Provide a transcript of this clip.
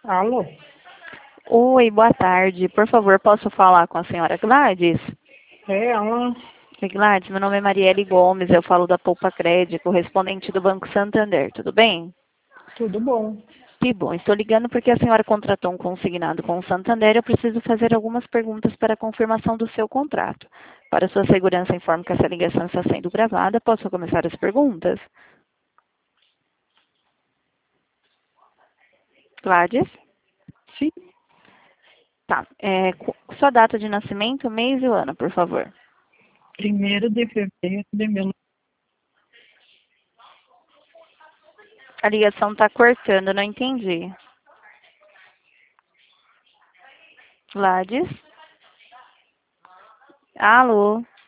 Alô? Oi, boa tarde. Por favor, posso falar com a senhora Gladys? É, ela... Oi, Gladys, meu nome é Marielle Gomes, eu falo da Poupa Crédito, correspondente do Banco Santander, tudo bem? Tudo bom. Que bom, estou ligando porque a senhora contratou um consignado com o Santander, eu preciso fazer algumas perguntas para a confirmação do seu contrato. Para sua segurança, informo que essa ligação está sendo gravada. Posso começar as perguntas? Gladys? Sim. Tá. Sua data de nascimento, mês e o ano, por favor. 1º de fevereiro de A ligação está cortando, não entendi. Gladys? Alô?